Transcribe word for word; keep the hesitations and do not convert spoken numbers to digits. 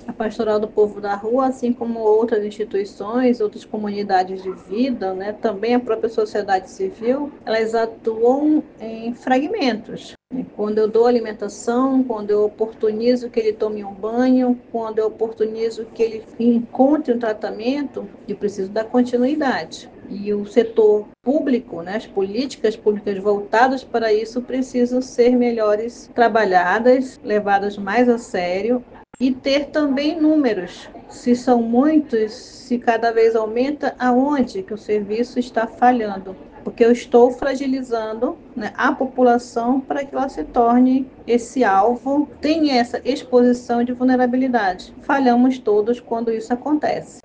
A Pastoral do Povo da Rua, assim como outras instituições, outras comunidades de vida, né, também a própria sociedade civil, elas atuam em fragmentos. Quando eu dou alimentação, quando eu oportunizo que ele tome um banho, quando eu oportunizo que ele encontre um tratamento, eu preciso dar continuidade. E o setor público, né, as políticas públicas voltadas para isso precisam ser melhores trabalhadas, levadas mais a sério e ter também números. Se são muitos, se cada vez aumenta, aonde que o serviço está falhando? Porque eu estou fragilizando, né, a população para que ela se torne esse alvo, tenha essa exposição de vulnerabilidade. Falhamos todos quando isso acontece.